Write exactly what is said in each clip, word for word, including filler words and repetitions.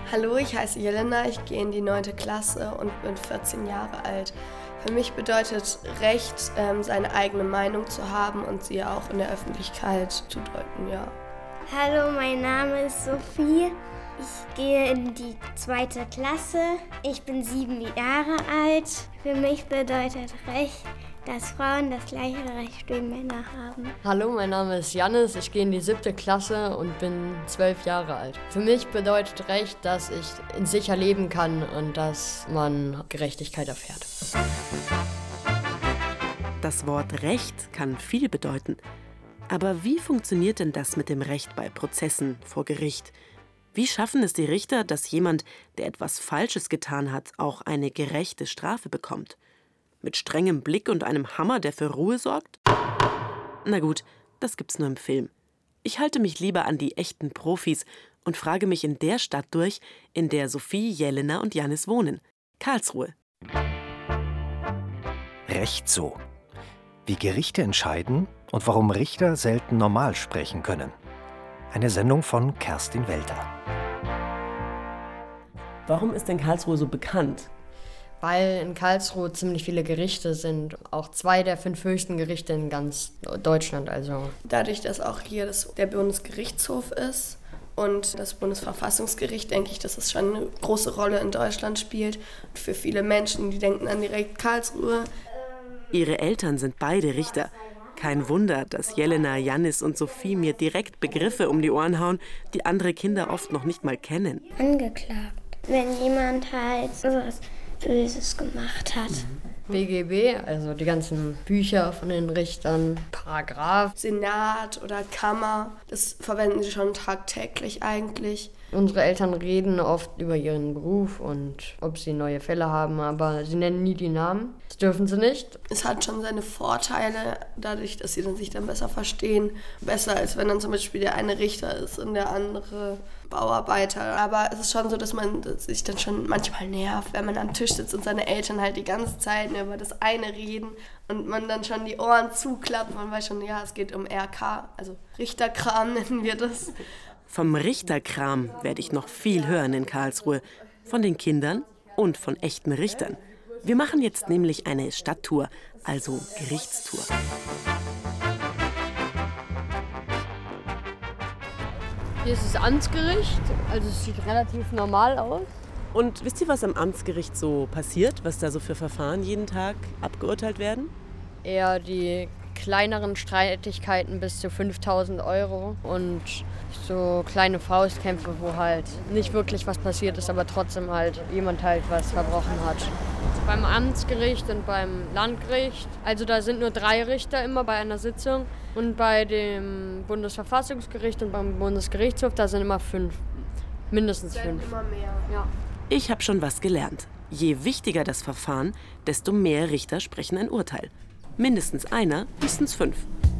Hallo, ich heiße Jelena, ich gehe in die neunte Klasse und bin vierzehn Jahre alt. Für mich bedeutet Recht, ähm, seine eigene Meinung zu haben und sie auch in der Öffentlichkeit zu deuten, ja. Hallo, mein Name ist Sophie. Ich gehe in die zweite Klasse. Ich bin sieben Jahre alt. Für mich bedeutet Recht, dass Frauen das gleiche Recht wie Männer haben. Hallo, mein Name ist Jannis. Ich gehe in die siebte Klasse und bin zwölf Jahre alt. Für mich bedeutet Recht, dass ich sicher leben kann und dass man Gerechtigkeit erfährt. Das Wort Recht kann viel bedeuten. Aber wie funktioniert denn das mit dem Recht bei Prozessen vor Gericht? Wie schaffen es die Richter, dass jemand, der etwas Falsches getan hat, auch eine gerechte Strafe bekommt? Mit strengem Blick und einem Hammer, der für Ruhe sorgt? Na gut, das gibt's nur im Film. Ich halte mich lieber an die echten Profis und frage mich in der Stadt durch, in der Sophie, Jelena und Jannis wohnen. Karlsruhe. Recht so. Wie Gerichte entscheiden und warum Richter selten normal sprechen können. Eine Sendung von Kerstin Welter. Warum ist denn Karlsruhe so bekannt? Weil in Karlsruhe ziemlich viele Gerichte sind, auch zwei der fünf höchsten Gerichte in ganz Deutschland. Also. Dadurch, dass auch hier das, der Bundesgerichtshof ist und das Bundesverfassungsgericht, denke ich, dass es schon eine große Rolle in Deutschland spielt. Und für viele Menschen, die denken an direkt Karlsruhe. Ihre Eltern sind beide Richter. Kein Wunder, dass Jelena, Jannis und Sophie mir direkt Begriffe um die Ohren hauen, die andere Kinder oft noch nicht mal kennen. Angeklagt, wenn jemand halt sowas Böses gemacht hat. B G B, also die ganzen Bücher von den Richtern, Paragraph. Senat oder Kammer, das verwenden sie schon tagtäglich eigentlich. Unsere Eltern reden oft über ihren Beruf und ob sie neue Fälle haben, aber sie nennen nie die Namen. Das dürfen sie nicht. Es hat schon seine Vorteile, dadurch, dass sie dann sich dann besser verstehen. Besser, als wenn dann zum Beispiel der eine Richter ist und der andere Bauarbeiter. Aber es ist schon so, dass man sich dann schon manchmal nervt, wenn man am Tisch sitzt und seine Eltern halt die ganze Zeit über das eine reden und man dann schon die Ohren zuklappt. Man weiß schon, ja, es geht um R K, also Richterkram nennen wir das. Vom Richterkram werde ich noch viel hören in Karlsruhe. Von den Kindern und von echten Richtern. Wir machen jetzt nämlich eine Stadttour, also Gerichtstour. Hier ist das Amtsgericht, also es sieht relativ normal aus. Und wisst ihr, was am Amtsgericht so passiert? Was da so für Verfahren jeden Tag abgeurteilt werden? Eher die kleineren Streitigkeiten bis zu fünftausend Euro und so kleine Faustkämpfe, wo halt nicht wirklich was passiert ist, aber trotzdem halt jemand halt was verbrochen hat. Beim Amtsgericht und beim Landgericht, also da sind nur drei Richter immer bei einer Sitzung und bei dem Bundesverfassungsgericht und beim Bundesgerichtshof, da sind immer fünf, mindestens fünf. Immer mehr. Ja. Ich habe schon was gelernt. Je wichtiger das Verfahren, desto mehr Richter sprechen ein Urteil. Mindestens einer, höchstens fünf.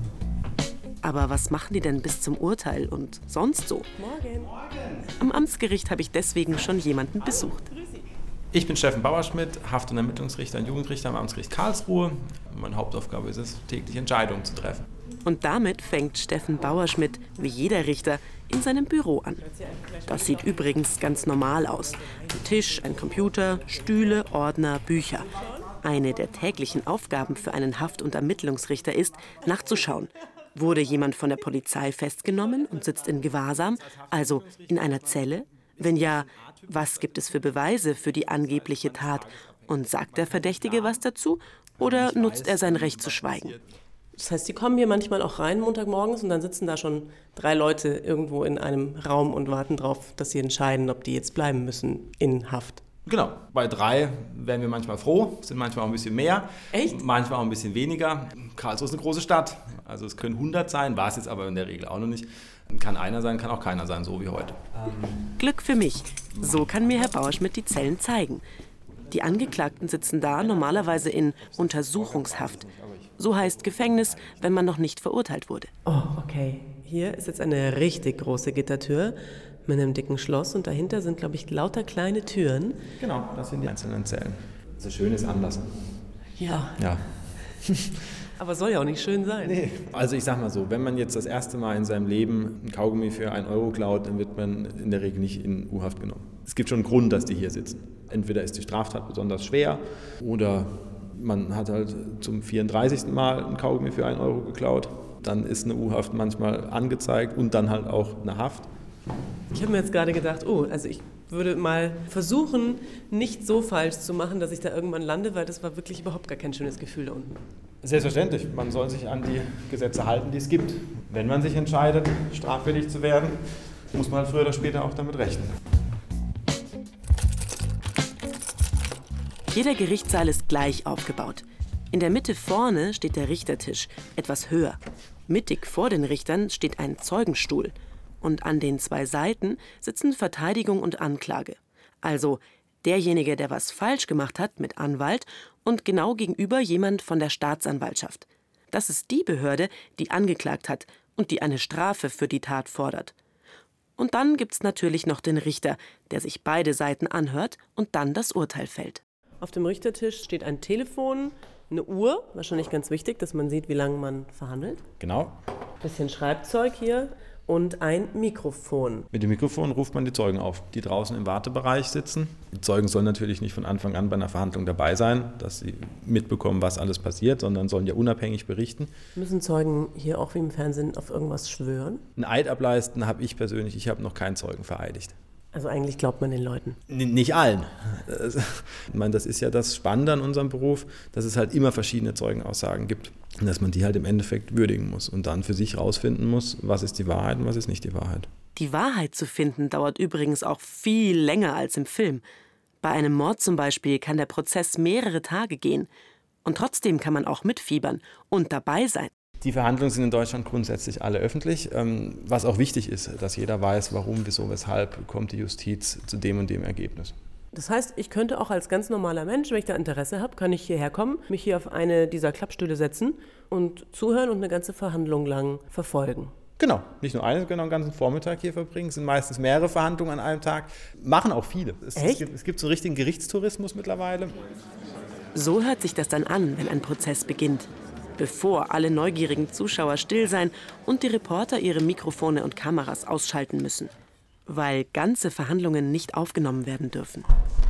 Aber was machen die denn bis zum Urteil und sonst so? Morgen. Am Amtsgericht habe ich deswegen schon jemanden besucht. Ich bin Steffen Bauerschmidt, Haft- und Ermittlungsrichter und Jugendrichter am Amtsgericht Karlsruhe. Meine Hauptaufgabe ist es, täglich Entscheidungen zu treffen. Und damit fängt Steffen Bauerschmidt, wie jeder Richter, in seinem Büro an. Das sieht übrigens ganz normal aus. Ein Tisch, ein Computer, Stühle, Ordner, Bücher. Eine der täglichen Aufgaben für einen Haft- und Ermittlungsrichter ist, nachzuschauen. Wurde jemand von der Polizei festgenommen und sitzt in Gewahrsam, also in einer Zelle? Wenn ja, was gibt es für Beweise für die angebliche Tat? Und sagt der Verdächtige was dazu? Oder nutzt er sein Recht zu schweigen? Das heißt, die kommen hier manchmal auch rein Montagmorgens und dann sitzen da schon drei Leute irgendwo in einem Raum und warten darauf, dass sie entscheiden, ob die jetzt bleiben müssen in Haft. Genau, bei drei wären wir manchmal froh, sind manchmal auch ein bisschen mehr, Echt? Manchmal auch ein bisschen weniger. Karlsruhe ist eine große Stadt, also es können hundert sein, war es jetzt aber in der Regel auch noch nicht. Kann einer sein, kann auch keiner sein, so wie heute. Glück für mich, so kann mir Herr Bauerschmidt die Zellen zeigen. Die Angeklagten sitzen da normalerweise in Untersuchungshaft. So heißt Gefängnis, wenn man noch nicht verurteilt wurde. Oh, okay. Hier ist jetzt eine richtig große Gittertür mit einem dicken Schloss und dahinter sind, glaube ich, lauter kleine Türen. Genau, das sind die einzelnen Zellen. Das Schöne ist anders. Ja. Ja. Aber soll ja auch nicht schön sein. Nee. Also ich sag mal so, wenn man jetzt das erste Mal in seinem Leben ein Kaugummi für einen Euro klaut, dann wird man in der Regel nicht in U-Haft genommen. Es gibt schon einen Grund, dass die hier sitzen. Entweder ist die Straftat besonders schwer oder man hat halt zum vierunddreißigsten Mal ein Kaugummi für einen Euro geklaut. Dann ist eine U-Haft manchmal angezeigt und dann halt auch eine Haft. Ich habe mir jetzt gerade gedacht, oh, also ich würde mal versuchen, nicht so falsch zu machen, dass ich da irgendwann lande, weil das war wirklich überhaupt gar kein schönes Gefühl da unten. Selbstverständlich, man soll sich an die Gesetze halten, die es gibt. Wenn man sich entscheidet, straffällig zu werden, muss man halt früher oder später auch damit rechnen. Jeder Gerichtssaal ist gleich aufgebaut. In der Mitte vorne steht der Richtertisch, etwas höher. Mittig vor den Richtern steht ein Zeugenstuhl. Und an den zwei Seiten sitzen Verteidigung und Anklage. Also derjenige, der was falsch gemacht hat, mit Anwalt und genau gegenüber jemand von der Staatsanwaltschaft. Das ist die Behörde, die angeklagt hat und die eine Strafe für die Tat fordert. Und dann gibt's natürlich noch den Richter, der sich beide Seiten anhört und dann das Urteil fällt. Auf dem Richtertisch steht ein Telefon, eine Uhr, wahrscheinlich ganz wichtig, dass man sieht, wie lange man verhandelt. Genau. Ein bisschen Schreibzeug hier und ein Mikrofon. Mit dem Mikrofon ruft man die Zeugen auf, die draußen im Wartebereich sitzen. Die Zeugen sollen natürlich nicht von Anfang an bei einer Verhandlung dabei sein, dass sie mitbekommen, was alles passiert, sondern sollen ja unabhängig berichten. Müssen Zeugen hier auch wie im Fernsehen auf irgendwas schwören? Ein Eid ableisten habe ich persönlich, ich habe noch keinen Zeugen vereidigt. Also eigentlich glaubt man den Leuten. N- nicht allen. Ich meine, das ist ja das Spannende an unserem Beruf, dass es halt immer verschiedene Zeugenaussagen gibt. Und dass man die halt im Endeffekt würdigen muss und dann für sich rausfinden muss, was ist die Wahrheit und was ist nicht die Wahrheit. Die Wahrheit zu finden dauert übrigens auch viel länger als im Film. Bei einem Mord zum Beispiel kann der Prozess mehrere Tage gehen. Und trotzdem kann man auch mitfiebern und dabei sein. Die Verhandlungen sind in Deutschland grundsätzlich alle öffentlich, was auch wichtig ist, dass jeder weiß, warum, wieso, weshalb kommt die Justiz zu dem und dem Ergebnis. Das heißt, ich könnte auch als ganz normaler Mensch, wenn ich da Interesse habe, kann ich hierher kommen, mich hier auf eine dieser Klappstühle setzen und zuhören und eine ganze Verhandlung lang verfolgen. Genau, nicht nur eine, sondern einen ganzen Vormittag hier verbringen. Es sind meistens mehrere Verhandlungen an einem Tag. Machen auch viele. Es, Echt? Es gibt, es gibt so richtigen Gerichtstourismus mittlerweile. So hört sich das dann an, wenn ein Prozess beginnt. Bevor alle neugierigen Zuschauer still sein und die Reporter ihre Mikrofone und Kameras ausschalten müssen. Weil ganze Verhandlungen nicht aufgenommen werden dürfen.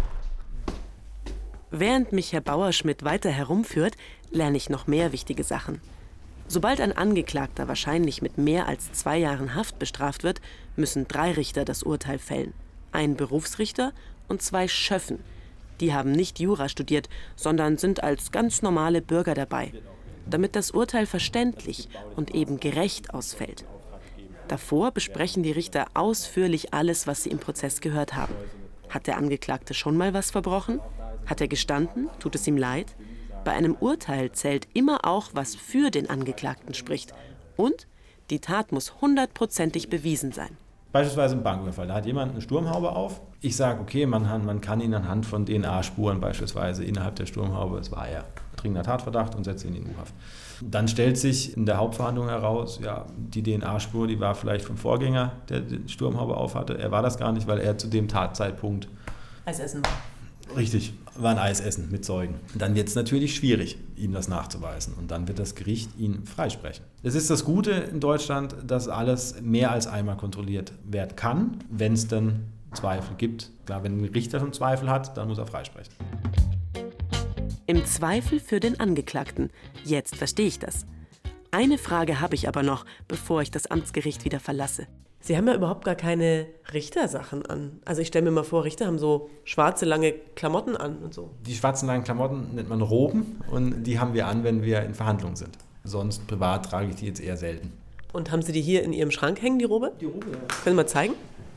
Während mich Herr Bauerschmidt weiter herumführt, lerne ich noch mehr wichtige Sachen. Sobald ein Angeklagter wahrscheinlich mit mehr als zwei Jahren Haft bestraft wird, müssen drei Richter das Urteil fällen. Ein Berufsrichter und zwei Schöffen. Die haben nicht Jura studiert, sondern sind als ganz normale Bürger dabei, damit das Urteil verständlich und eben gerecht ausfällt. Davor besprechen die Richter ausführlich alles, was sie im Prozess gehört haben. Hat der Angeklagte schon mal was verbrochen? Hat er gestanden? Tut es ihm leid? Bei einem Urteil zählt immer auch, was für den Angeklagten spricht. Und die Tat muss hundertprozentig bewiesen sein. Beispielsweise im Banküberfall, da hat jemand eine Sturmhaube auf. Ich sage, okay, man, man kann ihn anhand von D N A-Spuren beispielsweise innerhalb der Sturmhaube, es war ja dringender Tatverdacht, und setze ihn in U-Haft. Dann stellt sich in der Hauptverhandlung heraus, ja, die D N A-Spur, die war vielleicht vom Vorgänger, der die Sturmhaube aufhatte. Er war das gar nicht, weil er zu dem Tatzeitpunkt Eis essen war. Richtig, war ein Eis essen mit Zeugen. Dann wird es natürlich schwierig, ihm das nachzuweisen. Und dann wird das Gericht ihn freisprechen. Es ist das Gute in Deutschland, dass alles mehr als einmal kontrolliert werden kann, wenn es dann Zweifel gibt. Klar, wenn ein Richter schon Zweifel hat, dann muss er freisprechen. Im Zweifel für den Angeklagten. Jetzt verstehe ich das. Eine Frage habe ich aber noch, bevor ich das Amtsgericht wieder verlasse. Sie haben ja überhaupt gar keine Richtersachen an. Also ich stelle mir mal vor, Richter haben so schwarze, lange Klamotten an und so. Die schwarzen, langen Klamotten nennt man Roben und die haben wir an, wenn wir in Verhandlungen sind. Sonst privat trage ich die jetzt eher selten. Und haben Sie die hier in Ihrem Schrank hängen, die Robe? Die Robe, ja. Können Sie mal zeigen?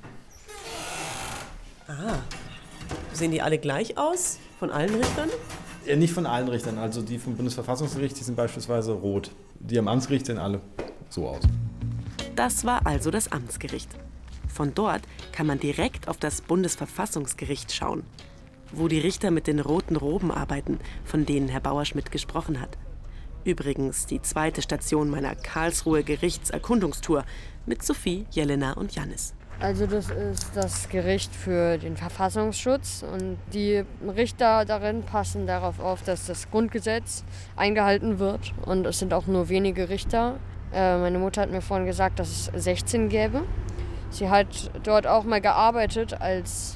Ah, sehen die alle gleich aus? Von allen Richtern? Ja, nicht von allen Richtern. Also die vom Bundesverfassungsgericht, die sind beispielsweise rot. Die am Amtsgericht sehen alle so aus. Das war also das Amtsgericht. Von dort kann man direkt auf das Bundesverfassungsgericht schauen, wo die Richter mit den roten Roben arbeiten, von denen Herr Bauerschmidt gesprochen hat. Übrigens die zweite Station meiner Karlsruhe Gerichtserkundungstour mit Sophie, Jelena und Jannis. Also das ist das Gericht für den Verfassungsschutz und die Richter darin passen darauf auf, dass das Grundgesetz eingehalten wird und es sind auch nur wenige Richter. Äh, meine Mutter hat mir vorhin gesagt, dass es sechzehn gäbe. Sie hat dort auch mal gearbeitet als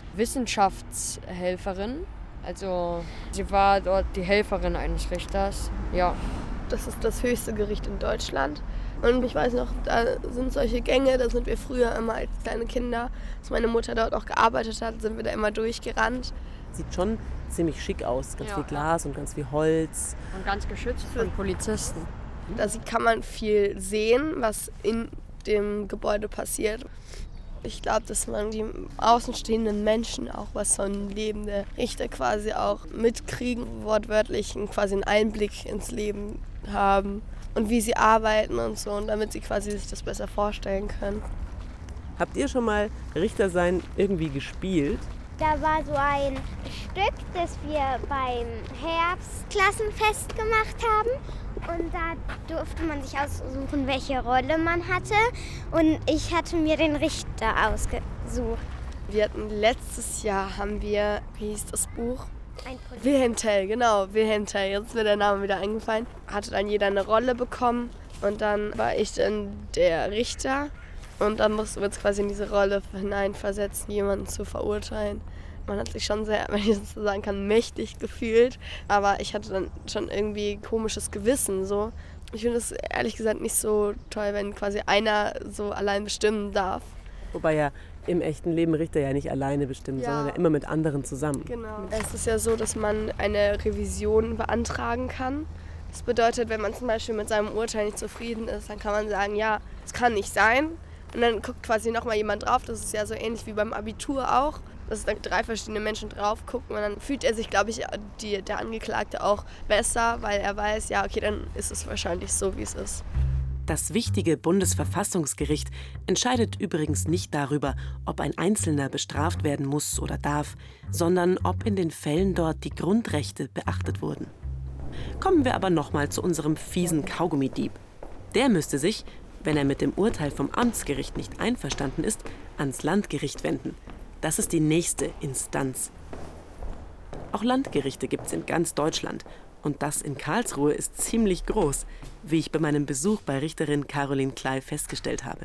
Wissenschaftshelferin. Also sie war dort die Helferin eines Richters, ja. Das ist das höchste Gericht in Deutschland. Und ich weiß noch, da sind solche Gänge, da sind wir früher immer als kleine Kinder, als meine Mutter dort auch gearbeitet hat, sind wir da immer durchgerannt. Sieht schon ziemlich schick aus, ganz Ja. viel Glas und ganz viel Holz. Und ganz geschützt von Polizisten. Da kann man viel sehen, was in dem Gebäude passiert. Ich glaube, dass man die außenstehenden Menschen auch was von Leben der Richter quasi auch mitkriegen, wortwörtlich quasi einen Einblick ins Leben haben. Und wie sie arbeiten und so, und damit sie quasi sich das besser vorstellen können. Habt ihr schon mal Richter sein irgendwie gespielt? Da war so ein Stück, das wir beim Herbstklassenfest gemacht haben. Und da durfte man sich aussuchen, welche Rolle man hatte. Und ich hatte mir den Richter ausgesucht. Wir hatten letztes Jahr, haben wir, wie hieß das Buch? Ein Polizist. Wilhelm Tell, genau, Wilhelm Tell. Jetzt ist mir der Name wieder eingefallen. Hatte dann jeder eine Rolle bekommen und dann war ich dann der Richter. Und dann mussten wir uns quasi in diese Rolle hineinversetzen, jemanden zu verurteilen. Man hat sich schon sehr, wenn ich das so sagen kann, mächtig gefühlt. Aber ich hatte dann schon irgendwie komisches Gewissen. So. Ich finde es ehrlich gesagt nicht so toll, wenn quasi einer so allein bestimmen darf. Wobei ja im echten Leben Richter ja nicht alleine bestimmen, Ja. sondern ja immer mit anderen zusammen. Genau. Es ist ja so, dass man eine Revision beantragen kann. Das bedeutet, wenn man zum Beispiel mit seinem Urteil nicht zufrieden ist, dann kann man sagen, ja, es kann nicht sein. Und dann guckt quasi nochmal jemand drauf. Das ist ja so ähnlich wie beim Abitur auch, dass dann drei verschiedene Menschen drauf gucken. Und dann fühlt er sich, glaube ich, die, der Angeklagte auch besser, weil er weiß, ja, okay, dann ist es wahrscheinlich so, wie es ist. Das wichtige Bundesverfassungsgericht entscheidet übrigens nicht darüber, ob ein Einzelner bestraft werden muss oder darf, sondern ob in den Fällen dort die Grundrechte beachtet wurden. Kommen wir aber nochmal zu unserem fiesen Kaugummidieb. Der müsste sich, wenn er mit dem Urteil vom Amtsgericht nicht einverstanden ist, ans Landgericht wenden. Das ist die nächste Instanz. Auch Landgerichte gibt es in ganz Deutschland. Und das in Karlsruhe ist ziemlich groß, wie ich bei meinem Besuch bei Richterin Caroline Klei festgestellt habe.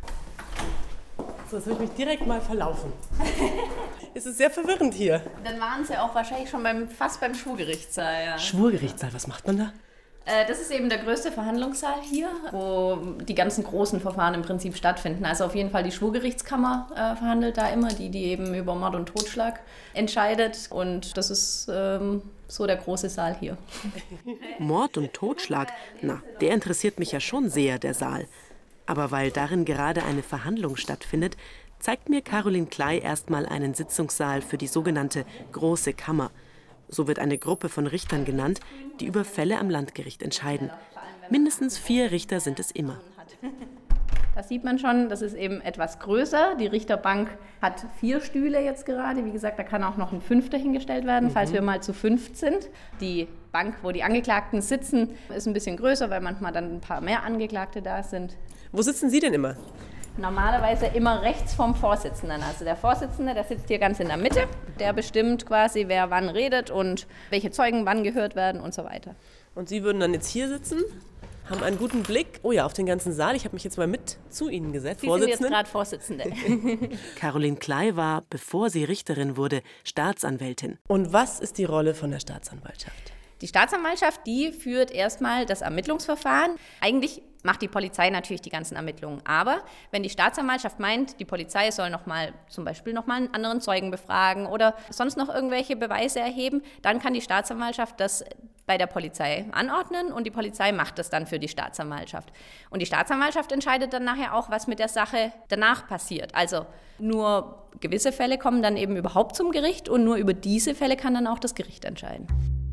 So, jetzt habe ich mich direkt mal verlaufen. Es ist sehr verwirrend hier. Dann waren sie auch wahrscheinlich schon beim, fast beim Schwurgerichtssaal. Ja. Schwurgerichtssaal, was macht man da? Äh, das ist eben der größte Verhandlungssaal hier, wo die ganzen großen Verfahren im Prinzip stattfinden. Also auf jeden Fall die Schwurgerichtskammer äh, verhandelt da immer, die, die eben über Mord und Totschlag entscheidet. Und das ist ähm, so der große Saal hier. Mord und Totschlag, na, der interessiert mich ja schon sehr, der Saal. Aber weil darin gerade eine Verhandlung stattfindet, zeigt mir Caroline Klei erstmal einen Sitzungssaal für die sogenannte Große Kammer. So wird eine Gruppe von Richtern genannt, die über Fälle am Landgericht entscheiden. Mindestens vier Richter sind es immer. Das sieht man schon, das ist eben etwas größer. Die Richterbank hat vier Stühle jetzt gerade. Wie gesagt, da kann auch noch ein fünfter hingestellt werden, mhm. falls wir mal zu fünft sind. Die Bank, wo die Angeklagten sitzen, ist ein bisschen größer, weil manchmal dann ein paar mehr Angeklagte da sind. Wo sitzen Sie denn immer? Normalerweise immer rechts vom Vorsitzenden. Also der Vorsitzende, der sitzt hier ganz in der Mitte. Der bestimmt quasi, wer wann redet und welche Zeugen wann gehört werden und so weiter. Und Sie würden dann jetzt hier sitzen, haben einen guten Blick, oh ja, auf den ganzen Saal. Ich habe mich jetzt mal mit zu Ihnen gesetzt. Sie sind jetzt gerade Vorsitzende. Caroline Klei war, bevor sie Richterin wurde, Staatsanwältin. Und was ist die Rolle von der Staatsanwaltschaft? Die Staatsanwaltschaft, die führt erstmal das Ermittlungsverfahren. Eigentlich macht die Polizei natürlich die ganzen Ermittlungen. Aber wenn die Staatsanwaltschaft meint, die Polizei soll noch mal, zum Beispiel noch mal einen anderen Zeugen befragen oder sonst noch irgendwelche Beweise erheben, dann kann die Staatsanwaltschaft das bei der Polizei anordnen und die Polizei macht das dann für die Staatsanwaltschaft. Und die Staatsanwaltschaft entscheidet dann nachher auch, was mit der Sache danach passiert. Also nur gewisse Fälle kommen dann eben überhaupt zum Gericht und nur über diese Fälle kann dann auch das Gericht entscheiden.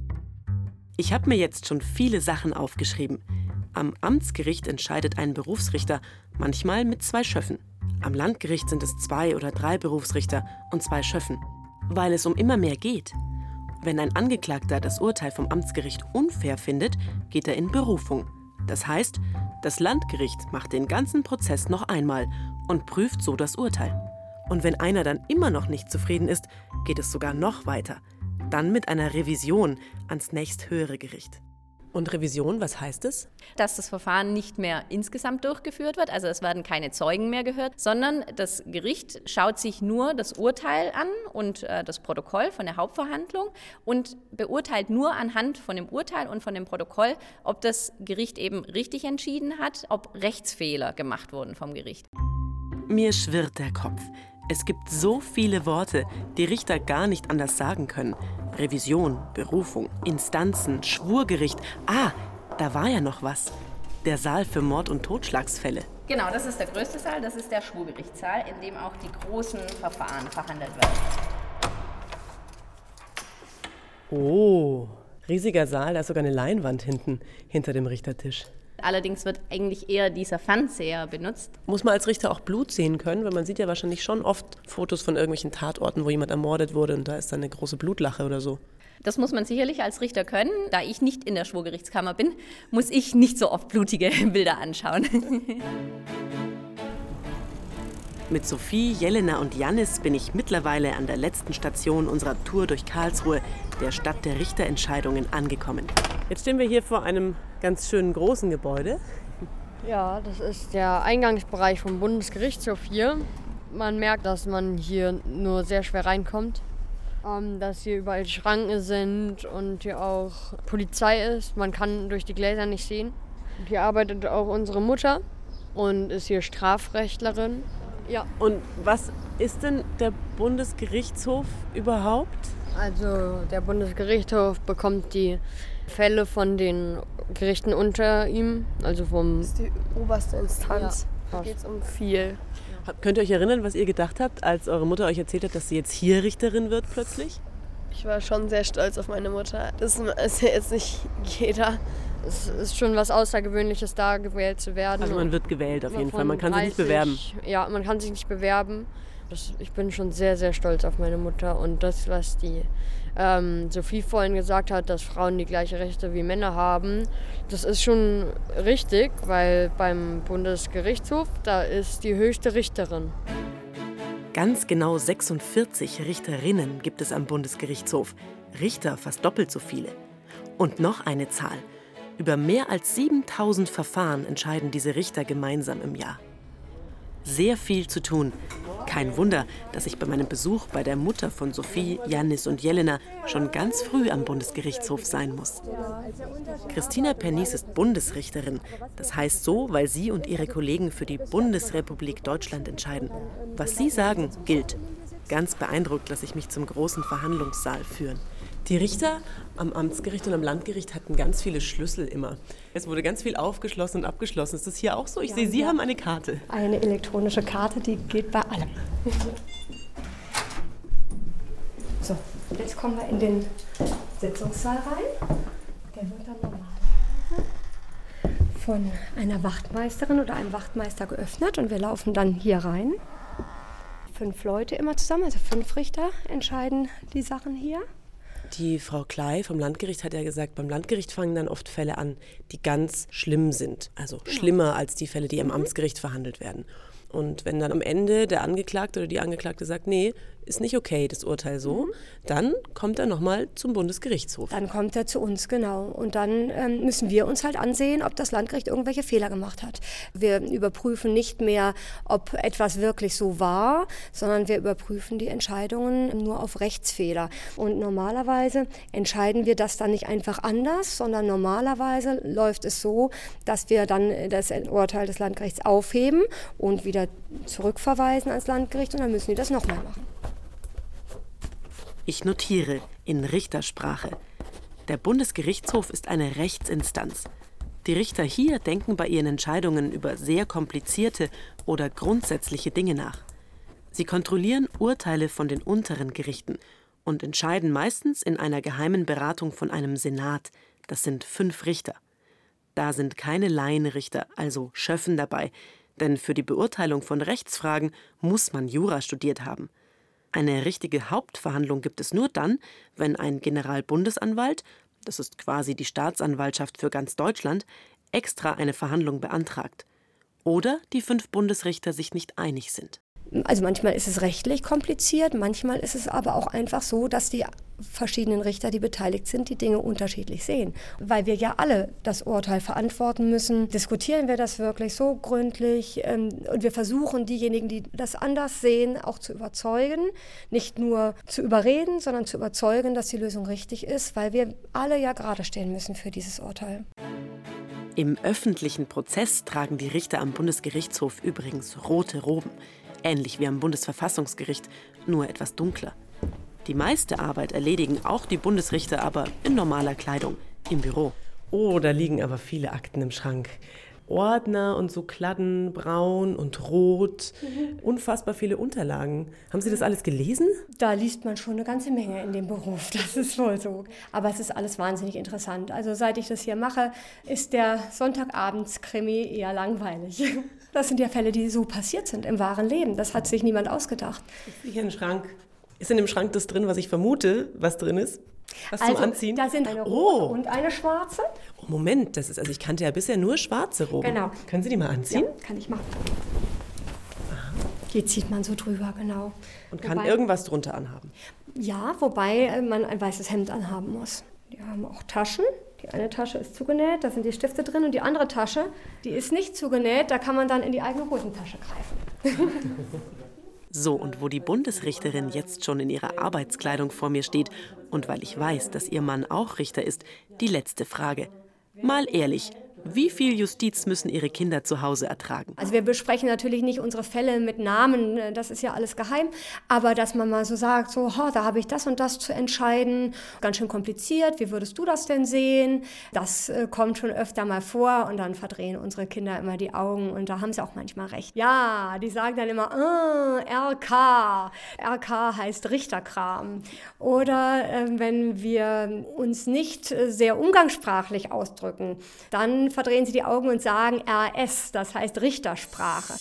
Ich habe mir jetzt schon viele Sachen aufgeschrieben. Am Amtsgericht entscheidet ein Berufsrichter, manchmal mit zwei Schöffen. Am Landgericht sind es zwei oder drei Berufsrichter und zwei Schöffen, weil es um immer mehr geht. Wenn ein Angeklagter das Urteil vom Amtsgericht unfair findet, geht er in Berufung. Das heißt, das Landgericht macht den ganzen Prozess noch einmal und prüft so das Urteil. Und wenn einer dann immer noch nicht zufrieden ist, geht es sogar noch weiter. Dann mit einer Revision ans nächsthöhere Gericht. Und Revision, was heißt es? Dass das Verfahren nicht mehr insgesamt durchgeführt wird, also es werden keine Zeugen mehr gehört, sondern das Gericht schaut sich nur das Urteil an und äh, das Protokoll von der Hauptverhandlung und beurteilt nur anhand von dem Urteil und von dem Protokoll, ob das Gericht eben richtig entschieden hat, ob Rechtsfehler gemacht wurden vom Gericht. Mir schwirrt der Kopf. Es gibt so viele Worte, die Richter gar nicht anders sagen können. Revision, Berufung, Instanzen, Schwurgericht. Ah, da war ja noch was. Der Saal für Mord- und Totschlagsfälle. Genau, das ist der größte Saal, das ist der Schwurgerichtssaal, in dem auch die großen Verfahren verhandelt werden. Oh, riesiger Saal, da ist sogar eine Leinwand hinten, hinter dem Richtertisch. Allerdings wird eigentlich eher dieser Fernseher benutzt. Muss man als Richter auch Blut sehen können? Weil man sieht ja wahrscheinlich schon oft Fotos von irgendwelchen Tatorten, wo jemand ermordet wurde und da ist dann eine große Blutlache oder so. Das muss man sicherlich als Richter können. Da ich nicht in der Schwurgerichtskammer bin, muss ich nicht so oft blutige Bilder anschauen. Mit Sophie, Jelena und Jannis bin ich mittlerweile an der letzten Station unserer Tour durch Karlsruhe, der Stadt der Richterentscheidungen, angekommen. Jetzt stehen wir hier vor einem ganz schönen großen Gebäude. Ja, das ist der Eingangsbereich vom Bundesgerichtshof hier. Man merkt, dass man hier nur sehr schwer reinkommt. Ähm, dass hier überall Schranken sind und hier auch Polizei ist. Man kann durch die Gläser nicht sehen. Und hier arbeitet auch unsere Mutter und ist hier Strafrechtlerin. Ja. Und was ist denn der Bundesgerichtshof überhaupt? Also der Bundesgerichtshof bekommt die Fälle von den Gerichten unter ihm, also vom... Das ist die oberste Instanz. Ja. Da geht es um viel. Könnt ihr euch erinnern, was ihr gedacht habt, als eure Mutter euch erzählt hat, dass sie jetzt hier Richterin wird plötzlich? Ich war schon sehr stolz auf meine Mutter. Das ist ja jetzt nicht jeder. Es ist schon was Außergewöhnliches, da gewählt zu werden. Also man wird gewählt auf jeden Fall, man kann sich nicht dreißig bewerben. Ja, man kann sich nicht bewerben. Das, ich bin schon sehr, sehr stolz auf meine Mutter. Und das, was die ähm, Sophie vorhin gesagt hat, dass Frauen die gleichen Rechte wie Männer haben, das ist schon richtig, weil beim Bundesgerichtshof, da ist die höchste Richterin. Ganz genau sechsundvierzig Richterinnen gibt es am Bundesgerichtshof. Richter fast doppelt so viele. Und noch eine Zahl. Über mehr als siebentausend Verfahren entscheiden diese Richter gemeinsam im Jahr. Sehr viel zu tun. Kein Wunder, dass ich bei meinem Besuch bei der Mutter von Sophie, Jannis und Jelena schon ganz früh am Bundesgerichtshof sein muss. Christina Pernice ist Bundesrichterin. Das heißt so, weil sie und ihre Kollegen für die Bundesrepublik Deutschland entscheiden. Was sie sagen, gilt. Ganz beeindruckt lasse ich mich zum großen Verhandlungssaal führen. Die Richter am Amtsgericht und am Landgericht hatten ganz viele Schlüssel immer. Es wurde ganz viel aufgeschlossen und abgeschlossen. Ist das hier auch so? Ich ja, sehe, Sie ja. haben eine Karte. Eine elektronische Karte, die geht bei allem. So, jetzt kommen wir in den Sitzungssaal rein. Der wird dann normalerweise von einer Wachtmeisterin oder einem Wachtmeister geöffnet und wir laufen dann hier rein. Fünf Leute immer zusammen, also fünf Richter entscheiden die Sachen hier. Die Frau Klei vom Landgericht hat ja gesagt, beim Landgericht fangen dann oft Fälle an, die ganz schlimm sind. Also schlimmer als die Fälle, die am Amtsgericht verhandelt werden. Und wenn dann am Ende der Angeklagte oder die Angeklagte sagt, nee, ist nicht okay, das Urteil so, mhm. dann kommt er nochmal zum Bundesgerichtshof. Dann kommt er zu uns, genau. Und dann ähm, müssen wir uns halt ansehen, ob das Landgericht irgendwelche Fehler gemacht hat. Wir überprüfen nicht mehr, ob etwas wirklich so war, sondern wir überprüfen die Entscheidungen nur auf Rechtsfehler. Und normalerweise entscheiden wir das dann nicht einfach anders, sondern normalerweise läuft es so, dass wir dann das Urteil des Landgerichts aufheben und wieder zurückverweisen ans Landgericht und dann müssen die das nochmal machen. Ich notiere in Richtersprache. Der Bundesgerichtshof ist eine Rechtsinstanz. Die Richter hier denken bei ihren Entscheidungen über sehr komplizierte oder grundsätzliche Dinge nach. Sie kontrollieren Urteile von den unteren Gerichten und entscheiden meistens in einer geheimen Beratung von einem Senat. Das sind fünf Richter. Da sind keine Laienrichter, also Schöffen dabei, denn für die Beurteilung von Rechtsfragen muss man Jura studiert haben. Eine richtige Hauptverhandlung gibt es nur dann, wenn ein Generalbundesanwalt, das ist quasi die Staatsanwaltschaft für ganz Deutschland, extra eine Verhandlung beantragt. Oder die fünf Bundesrichter sich nicht einig sind. Also manchmal ist es rechtlich kompliziert, manchmal ist es aber auch einfach so, dass die verschiedenen Richter, die beteiligt sind, die Dinge unterschiedlich sehen. Weil wir ja alle das Urteil verantworten müssen, diskutieren wir das wirklich so gründlich und wir versuchen, diejenigen, die das anders sehen, auch zu überzeugen, nicht nur zu überreden, sondern zu überzeugen, dass die Lösung richtig ist, weil wir alle ja gerade stehen müssen für dieses Urteil. Im öffentlichen Prozess tragen die Richter am Bundesgerichtshof übrigens rote Roben, ähnlich wie am Bundesverfassungsgericht, nur etwas dunkler. Die meiste Arbeit erledigen auch die Bundesrichter aber in normaler Kleidung, im Büro. Oh, da liegen aber viele Akten im Schrank. Ordner und so Kladden, braun und rot. Mhm. Unfassbar viele Unterlagen. Haben Sie das alles gelesen? Da liest man schon eine ganze Menge in dem Beruf, das ist wohl so. Aber es ist alles wahnsinnig interessant. Also seit ich das hier mache, ist der Sonntagabends-Krimi eher langweilig. Das sind ja Fälle, die so passiert sind im wahren Leben. Das hat sich niemand ausgedacht. Ich sehe hier einen Schrank. Ist in dem Schrank das drin, was ich vermute, was drin ist? Was also, zum Anziehen? Da sind eine rote oh. und eine schwarze. Oh, Moment, das ist, also ich kannte ja bisher nur schwarze Roben. Genau. Können Sie die mal anziehen? Ja, kann ich machen. Hier zieht man so drüber, genau. Und kann wobei, irgendwas drunter anhaben? Ja, wobei man ein weißes Hemd anhaben muss. Die haben auch Taschen. Die eine Tasche ist zugenäht, da sind die Stifte drin. Und die andere Tasche, die ist nicht zugenäht, da kann man dann in die eigene Hosentasche greifen. So, und wo die Bundesrichterin jetzt schon in ihrer Arbeitskleidung vor mir steht und weil ich weiß, dass ihr Mann auch Richter ist, die letzte Frage. Mal ehrlich, wie viel Justiz müssen Ihre Kinder zu Hause ertragen? Also wir besprechen natürlich nicht unsere Fälle mit Namen, das ist ja alles geheim, aber dass man mal so sagt, so, oh, da habe ich das und das zu entscheiden, ganz schön kompliziert, wie würdest du das denn sehen? Das äh, kommt schon öfter mal vor und dann verdrehen unsere Kinder immer die Augen und da haben sie auch manchmal recht. Ja, die sagen dann immer, oh, R K, R K heißt Richterkram. Oder äh, wenn wir uns nicht äh, sehr umgangssprachlich ausdrücken, dann verdrehen sie die Augen und sagen R S, das heißt Richtersprache.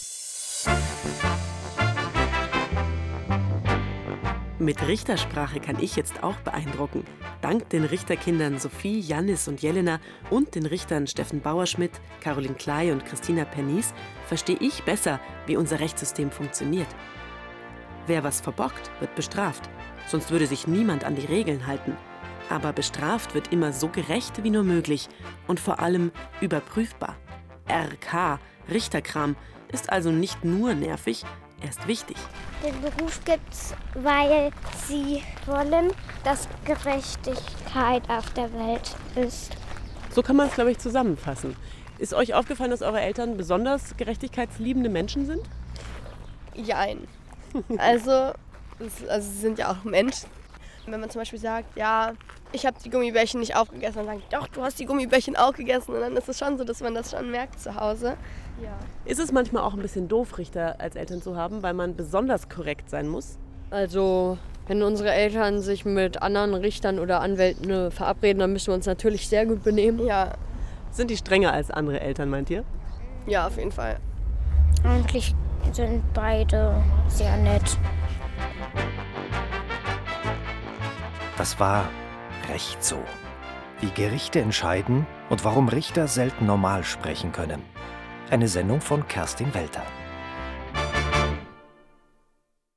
Mit Richtersprache kann ich jetzt auch beeindrucken. Dank den Richterkindern Sophie, Jannis und Jelena und den Richtern Steffen Bauerschmidt, Caroline Klei und Christina Pernies verstehe ich besser, wie unser Rechtssystem funktioniert. Wer was verbockt, wird bestraft. Sonst würde sich niemand an die Regeln halten. Aber bestraft wird immer so gerecht wie nur möglich und vor allem überprüfbar. R K, Richterkram, ist also nicht nur nervig, er ist wichtig. Den Beruf gibt's, weil sie wollen, dass Gerechtigkeit auf der Welt ist. So kann man es, glaube ich, zusammenfassen. Ist euch aufgefallen, dass eure Eltern besonders gerechtigkeitsliebende Menschen sind? Jein. Also, also sie sind ja auch Menschen. Wenn man zum Beispiel sagt, ja, ich habe die Gummibärchen nicht aufgegessen, dann sagen die, doch, du hast die Gummibärchen auch gegessen. Und dann ist es schon so, dass man das schon merkt zu Hause. Ja. Ist es manchmal auch ein bisschen doof, Richter als Eltern zu haben, weil man besonders korrekt sein muss? Also, wenn unsere Eltern sich mit anderen Richtern oder Anwälten verabreden, dann müssen wir uns natürlich sehr gut benehmen. Ja. Sind die strenger als andere Eltern, meint ihr? Ja, auf jeden Fall. Eigentlich sind beide sehr nett. Das war Recht so. Wie Gerichte entscheiden und warum Richter selten normal sprechen können. Eine Sendung von Kerstin Welter.